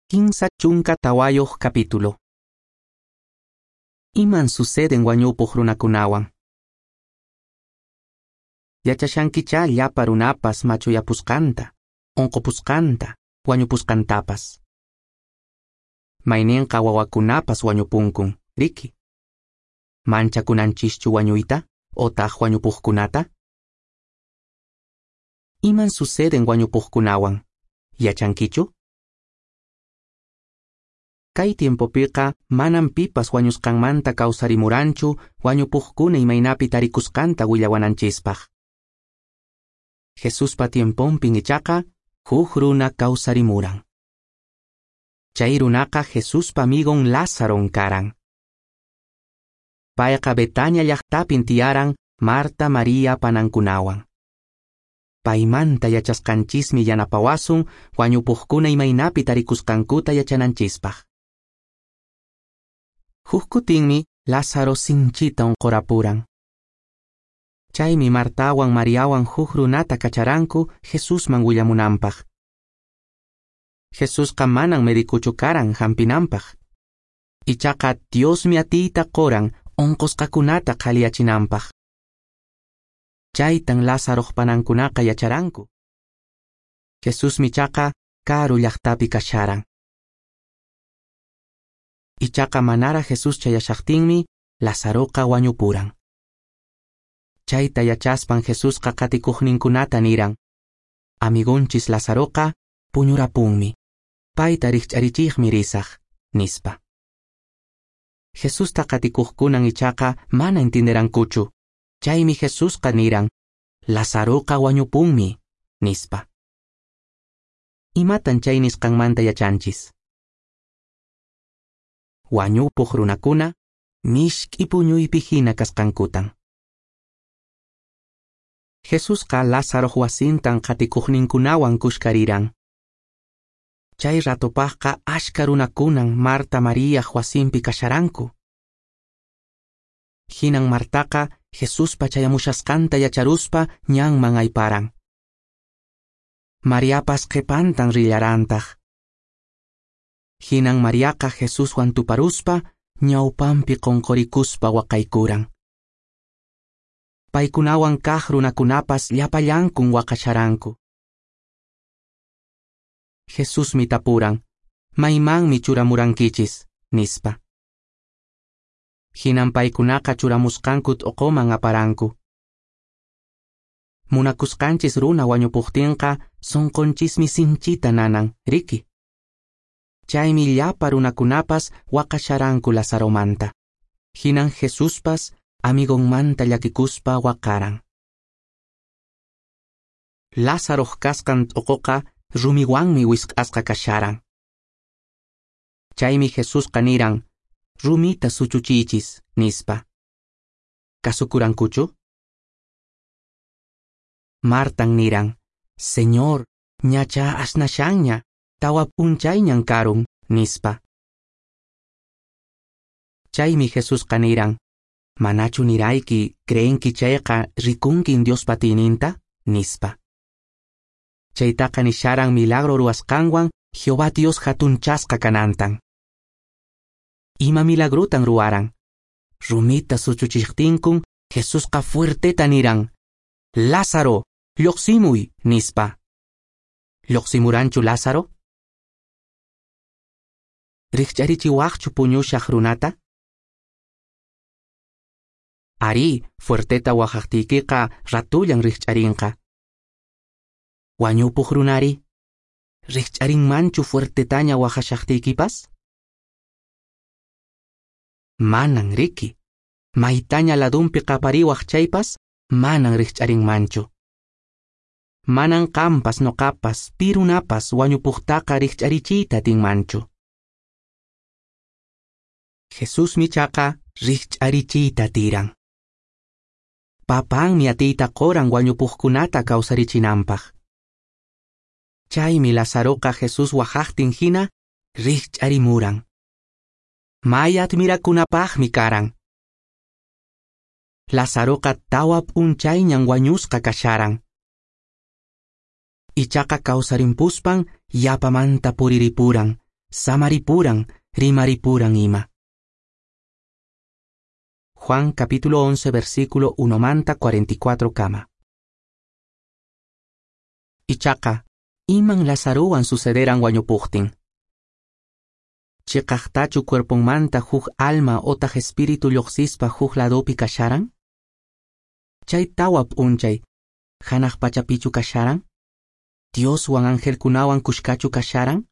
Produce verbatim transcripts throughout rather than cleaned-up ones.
Kinsa chunka tawayoq capítulo. Iman suceden wañupuq runakunawan. Yachashankicha llapa runapas machuyapusqanta, onqopusqanta, wañupusqantapas. Mayninqa wawakunapas wañupunkun, riki. Manchakunanchischu wañuyta, otaq wañupuqkunata? Iman suceden wañupuqkunawan, yachankichu? Kay tiempopiqa manam pipas wañusqanmanta kawsarimuranchu wañupuqkuna imaynapi tarikusqanta willawananchispaq. Jesuspa tiemponpin ichaqa huk runa kawsarimuran. Chay runaqa Jesuspa amigon Lázaron karan. Payqa Betania llaqtapin tiyaran Marta María panankunawan. Paymanta yachasqanchismi yanapawasun wañupuqkuna imaynapi tarikusqankuta yachananchispaq. Huk kutinmi Lázaro sinchita onqorapuran. Chaymi Martawan Mariawan huk runata kacharanku Jesusman willamunanpaq. Jesusqa manan medikuchu karan hampinanpaq. Ichaqa Diosmi atiyta qoran onqosqakunata qhaliyachinanpaq. Chaytan Lázaroq panankunaqa yacharanku. Jesusmi chaqa karu llaqtapi kasharan. Ichaqa manara Jesus chayashaqtinmi Lázaroqa wañupuran. Chayta yachaspan Jesusqa qatikuqninkunata niran: Amigunchis Lázaroqa puñurapunmi. Payta riqch'arichiqmi risaq, nispa. Jesusta qatikuqkunan ichaqa mana entenderankuchu. Chaymi Jesusqa niran: Lázaroqa wañupunmi, nispa. Imatan chay nisqanmanta yachanchis. Wañupuq runakuna mishk'i puñuypi hina kasqankutan. Jesusqa Lázaroq wasintan qatikuqninkunawan kushkariran. Chay ratupaqqa ashka runakunan Marta María wasinpi kasharanku. Hinan Martaqa Jesuspa chayamushasqanta yacharuspa ñanman ayparan. Mariapas qhipantan rillarantaq. Hinan Mariaqa Jesuswan tuparuspa ñawpampi qonqorikuspa waqaykuran. Paykunawan kaq runakunapas llapallankun waqasharanku. Jesusmi tapuran: Maymanmi churamurankichis, nispa. Hinan paykunaqa churamusqanku t'uquman aparanku. Munakusqanchis runa wañupuqtinqa sunqunchismi sinchita nanan, riki. Chaymi llapa runakunapas waqasharanku Lazaromanta. Hinan Jesuspas amigonmanta llakikuspa waqaran. Lázaroq kasqan t'uquqa rumiwanmi wisq'asqa kasharan. Chaymi Jesusqa niran: Rumita suchuchichis, nispa. ¿Kasukurankuchu? Martan niran: Señor, ñacha asnashanña, tawa punchayñan karun, nispa. Chaymi Jesusqa niran: Manachu nirayki creenki chayqa rikunkin Dios patininta, nispa. Chaytaqa nisharan milagro ruwasqanwan Jehová Dios hatunchasqa kanantan. Ima milagrutan ruwaran. Rumita suchuchiqtinkun Jesusqa fuerteta niran: Lázaro, lluqsimuy, nispa. ¿Lluqsimuranchu Lázaro? ¿Riqch'arichiwaqchu puñushaq runata? Ari, fuerteta waqaqtiykiqa ratullan riqch'arinqa. Wañupuq runari, riqch'arinmanchu fuertetaña waqashaqtiykipas? Manan riki. Maytaña ladumpi qapariwaq chaypas manan riqch'arinmanchu. Manan qampas noqapas pirunapas wañupuqtaqa riqch'arichiyta atinmanchu. Jesusmi chaqa riqch'arichiyta tiran. Papanmi atiyta qoran wañupuqkunata kawsarichinanpaq. Chaymi Lázaroqa Jesus waqaqtin hina riqch'arimuran. May admirakunapaqmi karan. Lázaroqa tawa p'unchayñan wañusqa kasharan. Ichaqa kawsarimpuspan yapamanta puriripuran, samaripuran, rimaripuran ima. Juan capítulo once versículo uno manta cuarenta y cuatro kama. Ichaqa, iman Lazaruwan sucederan wañupuktin. Chiqaqtachu cuerponmanta huk alma otaq espíritu lluqsispa huk ladopi kasharan? Chay tawa p'unchay, hanaq pachapichu kasharan? Dioswan angelkunawan kushkachu kasharan?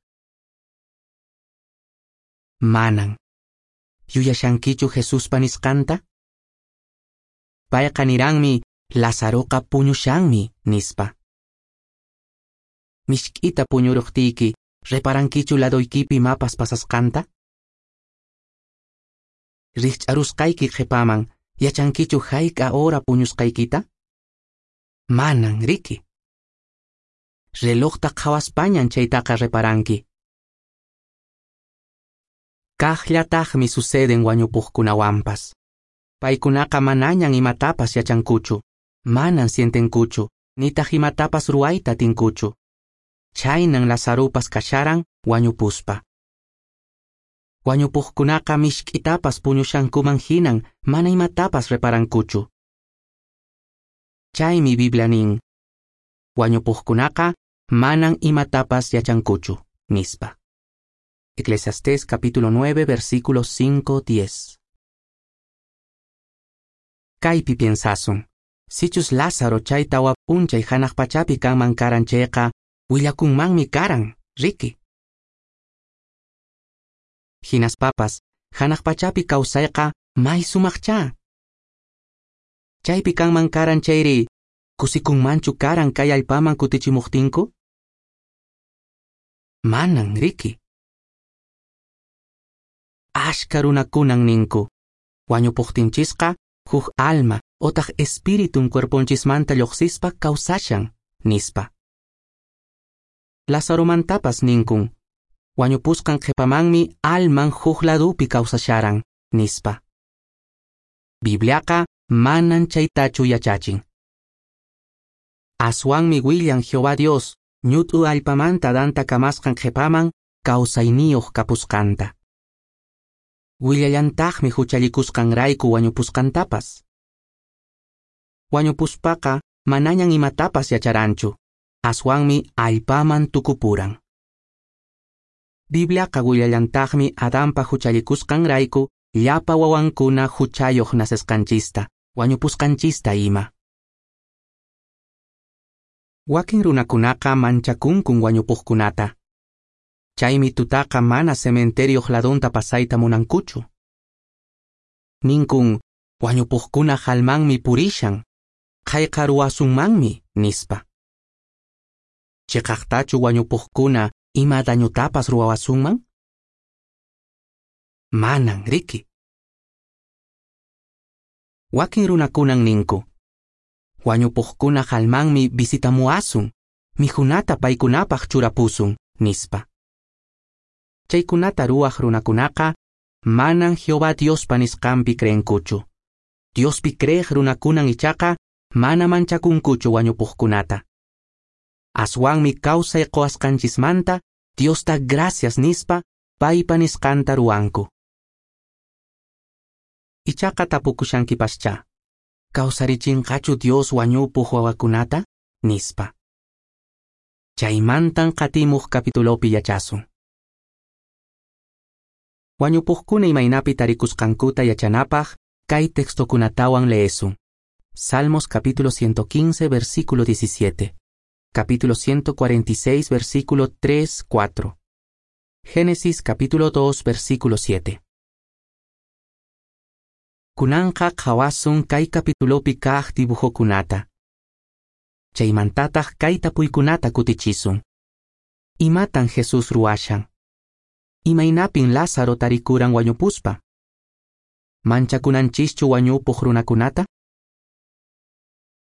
Manan. Yuyashankichu Jesuspa nisqanta? Payqa niranmi, Lazaroqa puñushanmi, nispa. Mishk'ita puñuruqtiyki, reparankichu ladoykipi mapas pasasqanta? Rikch'arusqayki qhipaman, yachankichu hayk'a hora puñusqaykita? Manan riki. Relojta qhawaspañan chaytaqa reparanki. Kaqllataqmi suceden wañupuqkunawanpas. Paykunaqa manañan imatapas yachankuchu, manan sientenkuchu, nitaq imatapas ruwayta tinkuchu. Chaynan Lazarupas kasharan wañupuspa. Wañupuqkunaqa mishk'itapas puñushankuman hinan mana imatapas reparankuchu. Chaymi Biblia nin. Wañupuqkunaqa manan imatapas yachankuchu, nispa. Eclesiastés capítulo nueve versículos cinco a diez. Kaypi piensasun. Sichus Lázaro chay tawa punchay hanaq pachapi kanman karan chayqa, willakunmanmi karan, riki. Hinas papas, hanaq pachapi kawsayqa may sumaqcha. Chaypi kanman karan chayri, kusikunmanchu karan kay allpaman kutichimuqtinku? Manan, riki. Ashka runakunan ninku. Wañupuqtinchisqa, huk alma, otaq espíritun cuerponchismanta lluqsispa kawsashan, nispa. Lazaromantapas ninkun. Wañupusqan qhipamanmi alman huk ladupi kawsasharan, nispa. Bibliaqa manan chaytachu yachachin. Aswanmi willan Jehová Dios, ñut'u allpamanta danta kamasqan qhipaman, kawsayniyuq kapusqanta. Willallantaqmi huchallikusqanrayku wañupusqantapas. Wañupuspaqa manañan imatapas yacharanchu, aswanmi allpaman tukupuran. Bibliaqa willallantaqmi Adanpa huchallikusqanrayku llapa wawankuna huchayuq nasisqanchista, wañupusqanchista ima. Wakin runakunaqa manchakunkun wañupuqkunata. Chaymi tutaqa mana cementerioq ladunta pasayta munankuchu. Ninkun, wañupuqkuna halmanmi purishan, qayqa ruwasunmanmi, nispa. Chiqaqtachu wañupuqkuna ima dañutapas ruwawasunman? Manan, riki. Wakin runakunan ninku. Wañupuqkuna halmanmi visitamuasun, mijunata paykunapaq churapusun, nispa. Chaykunata ruwaq runakunaqa, manan Jehová Diospa nisqanpi creenkuchu. Diospi creeq runakunan ichaqa, mana manchakunkuchu wañupuqkunata. Aswanmi kawsay qowasqanchismanta, Diosta gracias nispa, paypa nisqanta ruwanku. Ichaqa tapukushankipascha. Kawsarichinqachu Dios wañupuq wawakunata? Nispa. Chaymantan qatimuq capitulopi yachasun. Wañupuqkuna imaynapi tarikusqankuta yachanapaq, kay textokunatawan leesun. Salmos capítulo ciento quince versículo diecisiete. Capítulo ciento cuarenta y seis versículo tres cuatro. Génesis capítulo dos versículo siete. Kunanqa qhawasun kay capitulopi kaq dibujokunata. Chaymantataq kay tapuykunata kutichisun. Imatan Jesús ruwashan. Imaynapin Lázaro tarikuran wañupuspa. Manchakunanchischu wañupuq runakunata?